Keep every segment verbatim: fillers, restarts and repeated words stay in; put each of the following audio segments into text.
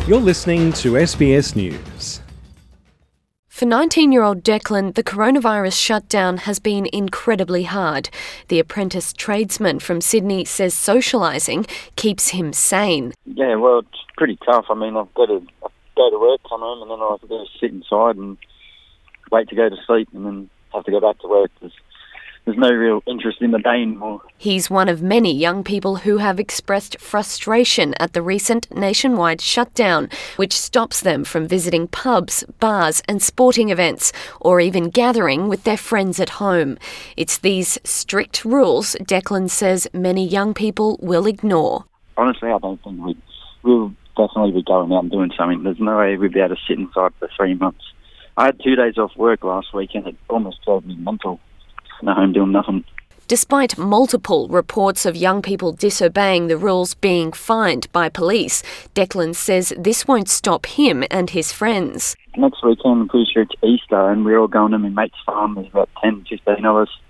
You're listening to S B S News. For nineteen-year-old Declan, the coronavirus shutdown has been incredibly hard. The apprentice tradesman from Sydney says socialising keeps him sane. Yeah, well, it's pretty tough. I mean, I've got to I go to work, come home, and then I have to sit inside and wait to go to sleep, and then have to go back to work. There's, there's no real interest in the day anymore. He's one of many young people who have expressed frustration at the recent nationwide shutdown, which stops them from visiting pubs, bars and sporting events, or even gathering with their friends at home. It's these strict rules, Declan says, many young people will ignore. Honestly, I don't think we'd, we'll definitely be going out and doing something. There's no way we'd be able to sit inside for three months. I had two days off work last week and it almost drove me mental. No home doing nothing. Despite multiple reports of young people disobeying the rules being fined by police, Declan says this won't stop him and his friends. Next weekend, I'm pretty sure it's Easter, and we're all going to my mate's farm. There's about ten, fifteen of us,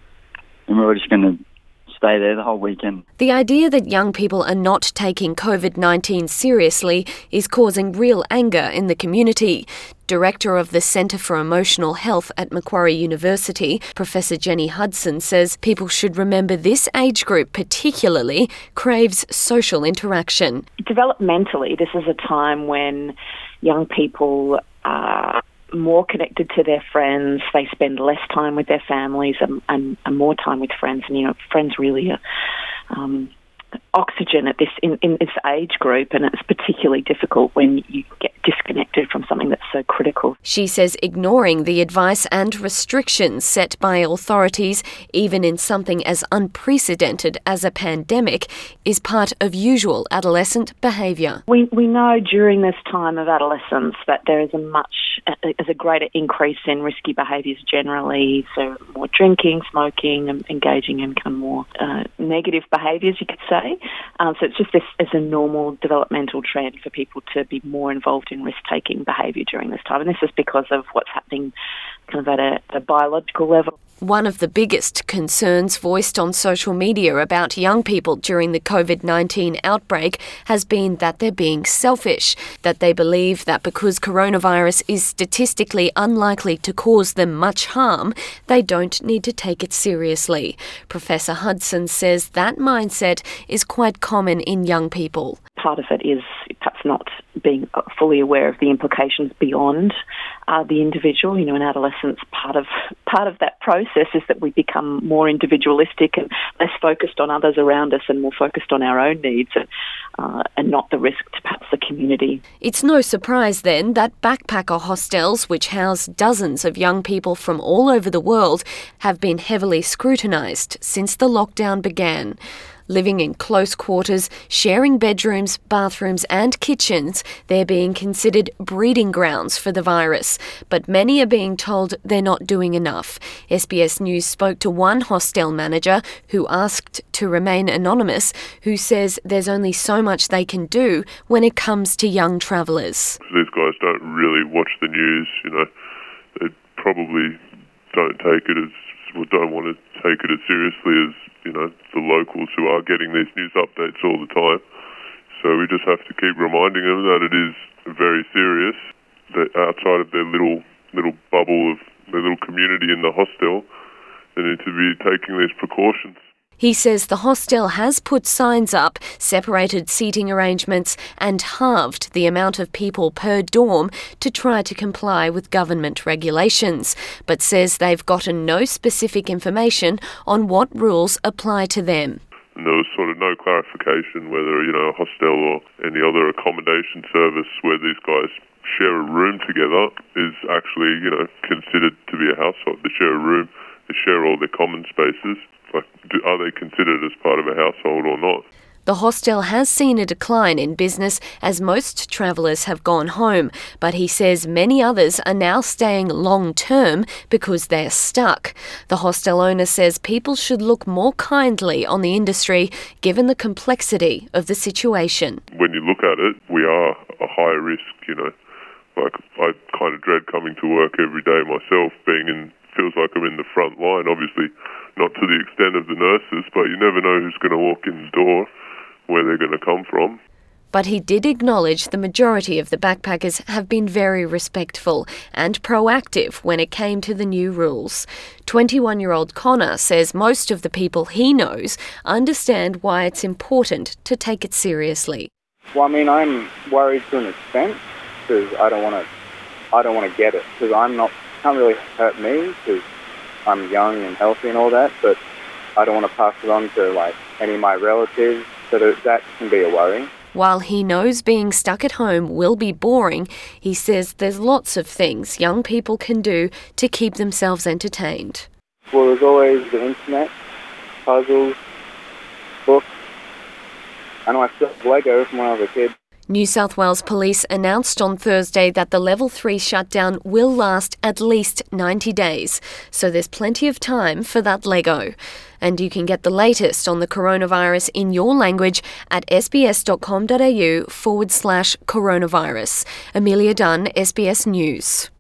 and we're all just going to stay there the whole weekend. The idea that young people are not taking covid nineteen seriously is causing real anger in the community. Director of the Centre for Emotional Health at Macquarie University, Professor Jenny Hudson, says people should remember this age group particularly craves social interaction. Developmentally, this is a time when young people are more connected to their friends. They spend less time with their families and, and, and more time with friends. And, you know, friends really are um, oxygen at this in, in this age group, and it's particularly difficult when you get disconnected from something that's so critical. She says ignoring the advice and restrictions set by authorities, even in something as unprecedented as a pandemic, is part of usual adolescent behaviour. We we know during this time of adolescence that there is a much is a greater increase in risky behaviours generally, so more drinking, smoking, and engaging in kind of more uh, negative behaviours, you could say. Um, so it's just this as a normal developmental trend for people to be more involved in risk-taking behaviour during this time. And this is because of what's happening kind of at a, a biological level. One of the biggest concerns voiced on social media about young people during the covid nineteen outbreak has been that they're being selfish, that they believe that because coronavirus is statistically unlikely to cause them much harm, they don't need to take it seriously. Professor Hudson says that mindset is quite common in young people. Part of it is perhaps not being fully aware of the implications beyond uh, the individual. You know, in adolescence, part of part of that process is that we become more individualistic and less focused on others around us and more focused on our own needs and, uh, and not the risk to perhaps the community. It's no surprise then that backpacker hostels, which house dozens of young people from all over the world, have been heavily scrutinised since the lockdown began. Living in close quarters, sharing bedrooms, bathrooms and kitchens, they're being considered breeding grounds for the virus. But many are being told they're not doing enough. S B S News spoke to one hostel manager who asked to remain anonymous, who says there's only so much they can do when it comes to young travellers. These guys don't really watch the news, you know. They probably don't take it as, or don't want to take it as seriously as, you know, the locals who are getting these news updates all the time. So we just have to keep reminding them that it is very serious, that outside of their little little bubble of their little community in the hostel, they need to be taking these precautions. He says the hostel has put signs up, separated seating arrangements and halved the amount of people per dorm to try to comply with government regulations, but says they've gotten no specific information on what rules apply to them. And there was sort of no clarification whether, you know, a hostel or any other accommodation service where these guys share a room together is actually, you know, considered to be a household. They share a room, they share all their common spaces. Like, do, are they considered as part of a household or not? The hostel has seen a decline in business as most travellers have gone home, but he says many others are now staying long-term because they're stuck. The hostel owner says people should look more kindly on the industry given the complexity of the situation. When you look at it, we are a high risk, you know. Like, I kind of dread coming to work every day myself, being in, feels like I'm in the front line, obviously not to the extent of the nurses, but you never know who's going to walk in the door, where they're going to come from. But he did acknowledge the majority of the backpackers have been very respectful and proactive when it came to the new rules. twenty-one-year-old Connor says most of the people he knows understand why it's important to take it seriously. Well, I mean, I'm worried to an extent because I don't want to. I don't want to get it because I'm not. Can't really hurt me because I'm young and healthy and all that. But I don't want to pass it on to like any of my relatives. So that, that can be a worry. While he knows being stuck at home will be boring, he says there's lots of things young people can do to keep themselves entertained. Well, there's always the internet, puzzles, books. I know I still have Lego from when I was a kid. New South Wales Police announced on Thursday that the Level three shutdown will last at least ninety days, so there's plenty of time for that Lego. And you can get the latest on the coronavirus in your language at sbs.com.au forward slash coronavirus. Amelia Dunn, S B S News.